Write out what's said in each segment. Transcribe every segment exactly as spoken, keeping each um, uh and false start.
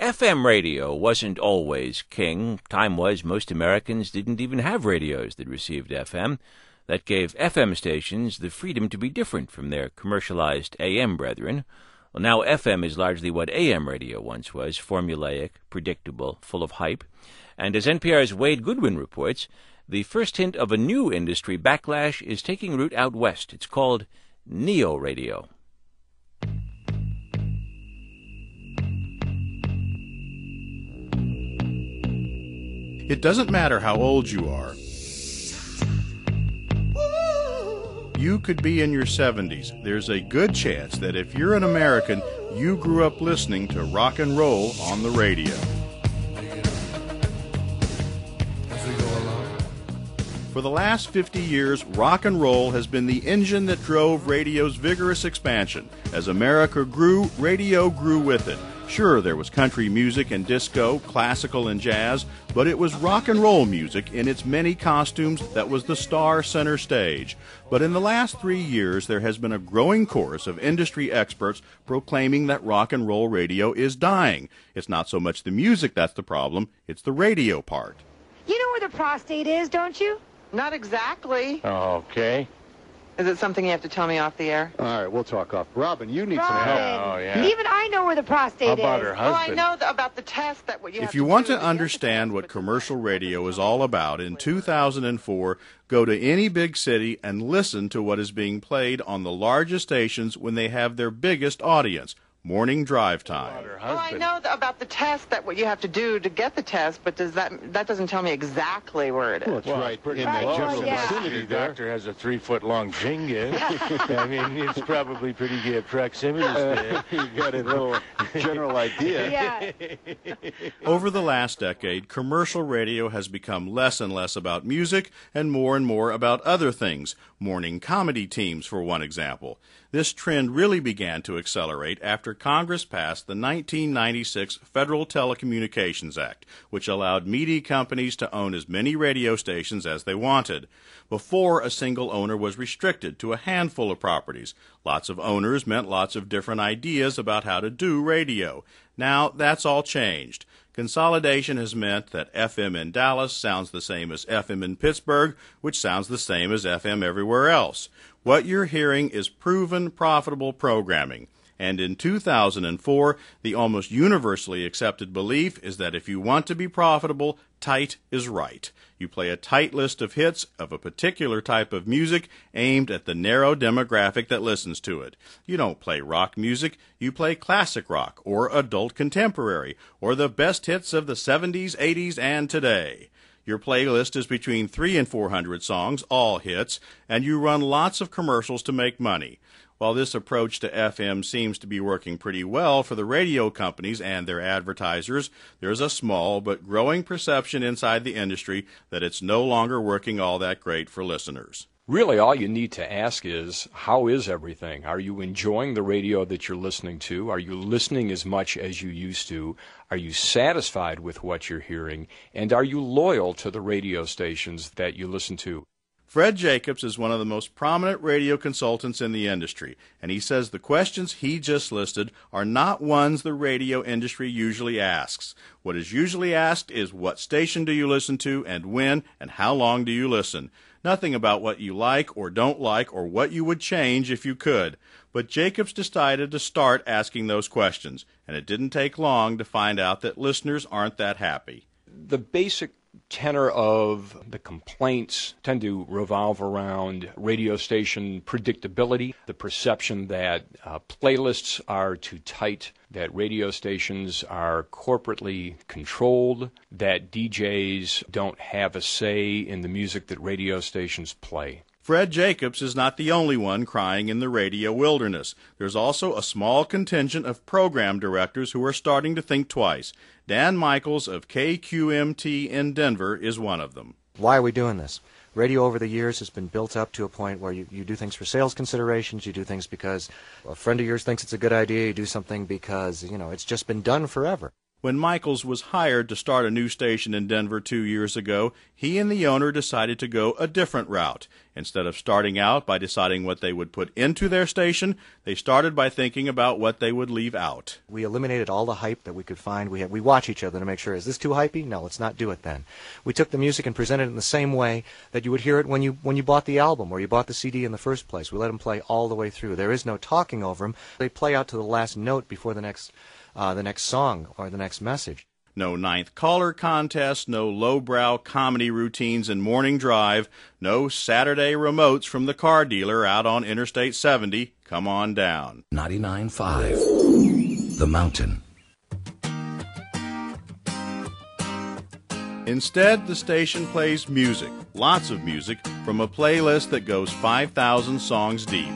F M radio wasn't always king. Time was most Americans didn't even have radios that received F M. That gave F M stations the freedom to be different from their commercialized A M brethren. Well, now F M is largely what A M radio once was, formulaic, predictable, full of hype. And as N P R's Wade Goodwin reports, the first hint of a new industry backlash is taking root out west. It's called Neo Radio. It doesn't matter how old you are. You could be in your seventies. There's a good chance that if you're an American, you grew up listening to rock and roll on the radio. For the last fifty years, rock and roll has been the engine that drove radio's vigorous expansion. As America grew, radio grew with it. Sure, there was country music and disco, classical and jazz, but it was rock and roll music in its many costumes that was the star center stage. But in the last three years, there has been a growing chorus of industry experts proclaiming that rock and roll radio is dying. It's not so much the music that's the problem, it's the radio part. You know where the prostate is, don't you? Not exactly. Okay. Is it something you have to tell me off the air? All right, we'll talk off. Robin, you need Robin. some help. Oh, yeah. Even I know where the prostate How about is. her Oh, I husband? know th- about the test that what you have If you to want do to get the understand test, what but- commercial radio is all about, in two thousand four, go to any big city and listen to what is being played on the largest stations when they have their biggest audience. Morning drive time. Her Oh, I husband. know th- about the test that what you have to do to get the test, but does that that doesn't tell me exactly where it is? Well, it's Well, right in Right, the well, general yeah. vicinity Your there. doctor has a three-foot-long finger. I mean, it's probably pretty good proximity there. You got a little general idea. Yeah. Over the last decade, commercial radio has become less and less about music and more and more about other things. Morning comedy teams, for one example. This trend really began to accelerate after Congress passed the nineteen ninety-six Federal Telecommunications Act, which allowed media companies to own as many radio stations as they wanted. Before, a single owner was restricted to a handful of properties. Lots of owners meant lots of different ideas about how to do radio. Now, that's all changed. Consolidation has meant that F M in Dallas sounds the same as F M in Pittsburgh, which sounds the same as F M everywhere else. What you're hearing is proven, profitable programming. And in two thousand four, the almost universally accepted belief is that if you want to be profitable, tight is right. You play a tight list of hits of a particular type of music aimed at the narrow demographic that listens to it. You don't play rock music, you play classic rock, or adult contemporary, or the best hits of the seventies, eighties, and today. Your playlist is between three and four hundred songs, all hits, and you run lots of commercials to make money. While this approach to F M seems to be working pretty well for the radio companies and their advertisers, there's a small but growing perception inside the industry that it's no longer working all that great for listeners. Really, all you need to ask is, how is everything? Are you enjoying the radio that you're listening to? Are you listening as much as you used to? Are you satisfied with what you're hearing? And are you loyal to the radio stations that you listen to? Fred Jacobs is one of the most prominent radio consultants in the industry, and he says the questions he just listed are not ones the radio industry usually asks. What is usually asked is, what station do you listen to, and when, and how long do you listen? Nothing about what you like or don't like or what you would change if you could. But Jacobs decided to start asking those questions, and it didn't take long to find out that listeners aren't that happy. The basic tenor of the complaints tend to revolve around radio station predictability, the perception that uh, playlists are too tight, that radio stations are corporately controlled, that D Js don't have a say in the music that radio stations play. Fred Jacobs is not the only one crying in the radio wilderness. There's also a small contingent of program directors who are starting to think twice. Dan Michaels of K Q M T in Denver is one of them. Why are we doing this? Radio over the years has been built up to a point where you, you do things for sales considerations, you do things because a friend of yours thinks it's a good idea, you do something because, you know, it's just been done forever. When Michaels was hired to start a new station in Denver two years ago, he and the owner decided to go a different route. Instead of starting out by deciding what they would put into their station, they started by thinking about what they would leave out. We eliminated all the hype that we could find. We had, we watch each other to make sure, is this too hypey? No, let's not do it then. We took the music and presented it in the same way that you would hear it when you when you bought the album or you bought the C D in the first place. We let them play all the way through. There is no talking over them. They play out to the last note before the next uh, the next song or the next message. No ninth caller contest, no lowbrow comedy routines in Morning Drive, no Saturday remotes from the car dealer out on Interstate seventy. Come on down. ninety-nine point five, The Mountain. Instead, the station plays music, lots of music, from a playlist that goes five thousand songs deep.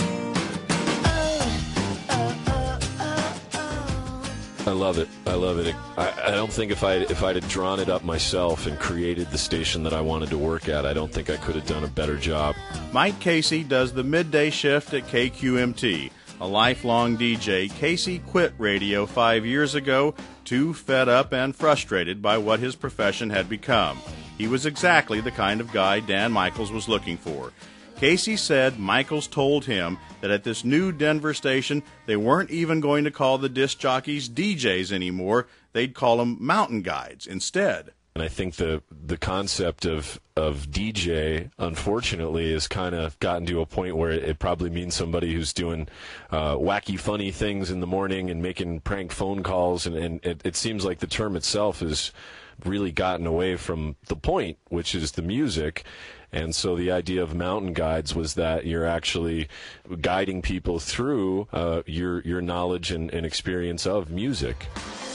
I love it. I love it. I, I don't think if I if I'd have drawn it up myself and created the station that I wanted to work at, I don't think I could have done a better job. Mike Casey does the midday shift at K Q M T. A lifelong D J, Casey quit radio five years ago, too fed up and frustrated by what his profession had become. He was exactly the kind of guy Dan Michaels was looking for. Casey said Michaels told him that at this new Denver station, they weren't even going to call the disc jockeys D Js anymore. They'd call them mountain guides instead. And I think the the concept of, of D J, unfortunately, has kind of gotten to a point where it, it probably means somebody who's doing uh, wacky, funny things in the morning and making prank phone calls. And, and it, it seems like the term itself has really gotten away from the point, which is the music. And so the idea of mountain guides was that you're actually guiding people through uh, your your knowledge and, and experience of music.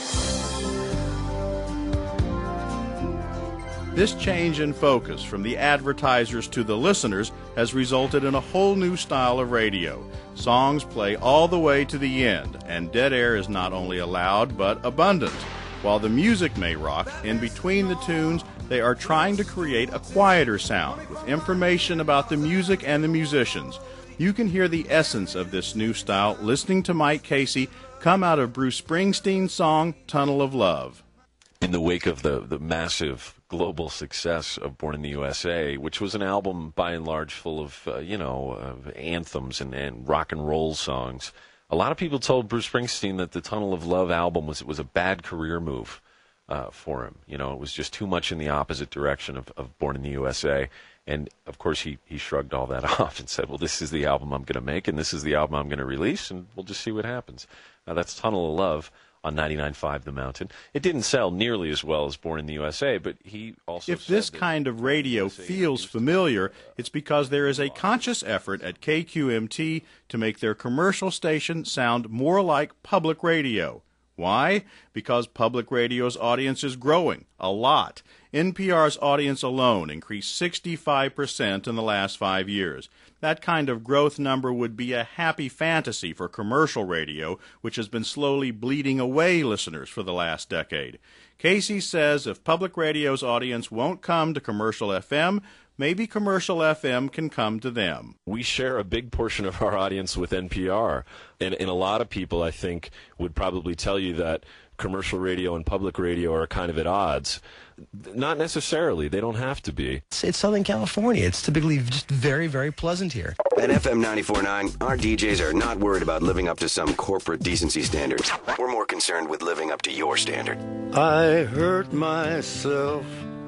This change in focus from the advertisers to the listeners has resulted in a whole new style of radio. Songs play all the way to the end, and dead air is not only allowed but abundant. While the music may rock, in between the tunes, they are trying to create a quieter sound with information about the music and the musicians. You can hear the essence of this new style listening to Mike Casey come out of Bruce Springsteen's song, Tunnel of Love. In the wake of the, the massive global success of Born in the U S A, which was an album by and large full of, uh, you know, uh, anthems and, and rock and roll songs, a lot of people told Bruce Springsteen that the Tunnel of Love album was was a bad career move uh, for him. You know, it was just too much in the opposite direction of, of Born in the U S A. And, of course, he, he shrugged all that off and said, well, this is the album I'm going to make, and this is the album I'm going to release, and we'll just see what happens. Now, that's Tunnel of Love on ninety-nine point five The Mountain. It didn't sell nearly as well as Born in the U S A, but he also If this kind of radio feels familiar, it's because there is a conscious effort at K Q M T to make their commercial station sound more like public radio. Why? Because public radio's audience is growing a lot. N P R's audience alone increased sixty-five percent in the last five years. That kind of growth number would be a happy fantasy for commercial radio, which has been slowly bleeding away listeners for the last decade. Casey says if public radio's audience won't come to commercial F M, maybe commercial F M can come to them. We share a big portion of our audience with N P R, and, and a lot of people, I think, would probably tell you that commercial radio and public radio are kind of at odds. Not necessarily. They don't have to be. It's, it's Southern California. It's typically just very, very pleasant here. At F M ninety-four point nine, our D Js are not worried about living up to some corporate decency standards. We're more concerned with living up to your standard. I hurt myself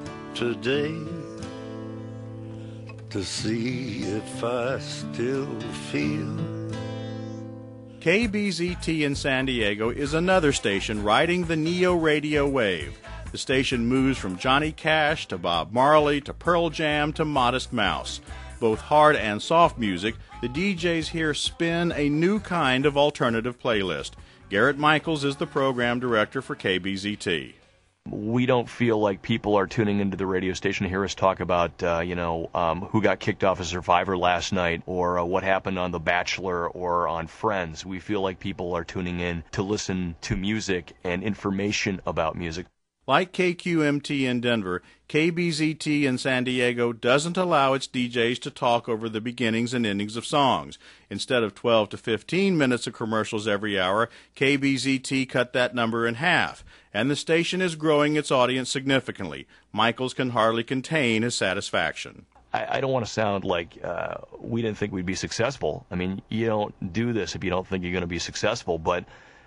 today to see if I still feel. K B Z T in San Diego is another station riding the Neo radio wave. The station moves from Johnny Cash to Bob Marley to Pearl Jam to Modest Mouse. Both hard and soft music, the D Js here spin a new kind of alternative playlist. Garrett Michaels is the program director for K B Z T. We don't feel like people are tuning into the radio station to hear us talk about, uh, you know, um, who got kicked off of Survivor last night or uh, what happened on The Bachelor or on Friends. We feel like people are tuning in to listen to music and information about music. Like K Q M T in Denver, K B Z T in San Diego doesn't allow its D Js to talk over the beginnings and endings of songs. Instead of twelve to fifteen minutes of commercials every hour, K B Z T cut that number in half, and the station is growing its audience significantly. Michaels can hardly contain his satisfaction. I, I don't want to sound like uh, we didn't think we'd be successful. I mean, you don't do this if you don't think you're going to be successful, but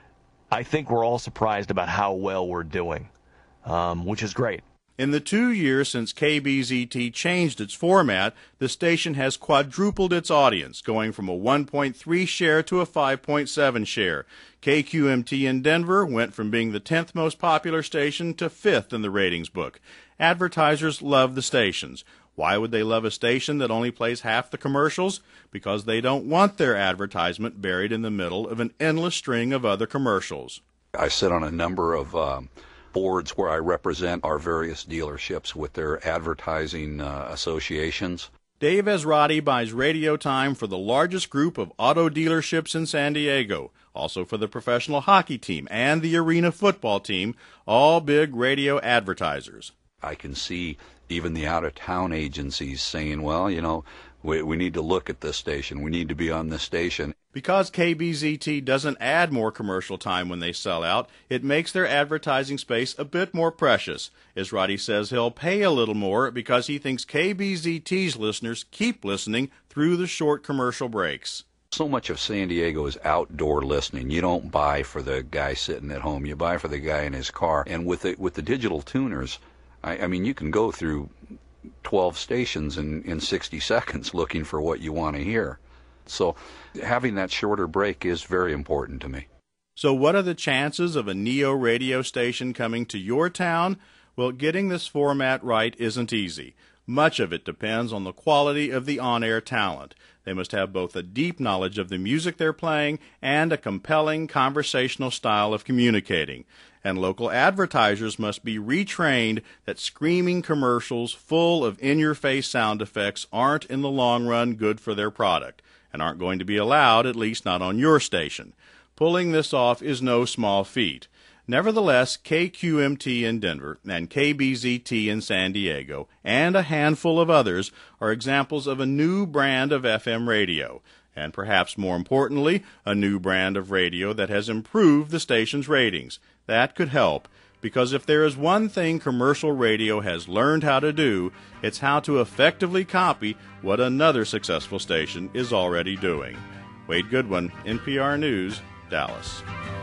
I think we're all surprised about how well we're doing, um, which is great. In the two years since K B Z T changed its format, the station has quadrupled its audience, going from a one point three share to a five point seven share. K Q M T in Denver went from being the tenth most popular station to fifth in the ratings book. Advertisers love the stations. Why would they love a station that only plays half the commercials? Because they don't want their advertisement buried in the middle of an endless string of other commercials. I sit on a number of um, boards where I represent our various dealerships with their advertising uh, associations. Dave Ezrati buys radio time for the largest group of auto dealerships in San Diego, also for the professional hockey team and the arena football team, all big radio advertisers. I can see even the out-of-town agencies saying, well, you know, we, we need to look at this station. We need to be on this station. Because K B Z T doesn't add more commercial time when they sell out, it makes their advertising space a bit more precious. Ezrati says he'll pay a little more because he thinks K B Z T's listeners keep listening through the short commercial breaks. So much of San Diego is outdoor listening. You don't buy for the guy sitting at home. You buy for the guy in his car. And with the, with the digital tuners, I, I mean, you can go through twelve stations in, in sixty seconds looking for what you want to hear. So having that shorter break is very important to me. So what are the chances of a Neo radio station coming to your town? Well, getting this format right isn't easy. Much of it depends on the quality of the on-air talent. They must have both a deep knowledge of the music they're playing and a compelling conversational style of communicating. And local advertisers must be retrained that screaming commercials full of in-your-face sound effects aren't in the long run good for their product, and aren't going to be allowed, at least not on your station. Pulling this off is no small feat. Nevertheless, K Q M T in Denver and K B Z T in San Diego and a handful of others are examples of a new brand of F M radio, and perhaps more importantly, a new brand of radio that has improved the station's ratings. That could help, because if there is one thing commercial radio has learned how to do, it's how to effectively copy what another successful station is already doing. Wade Goodwin, N P R News, Dallas.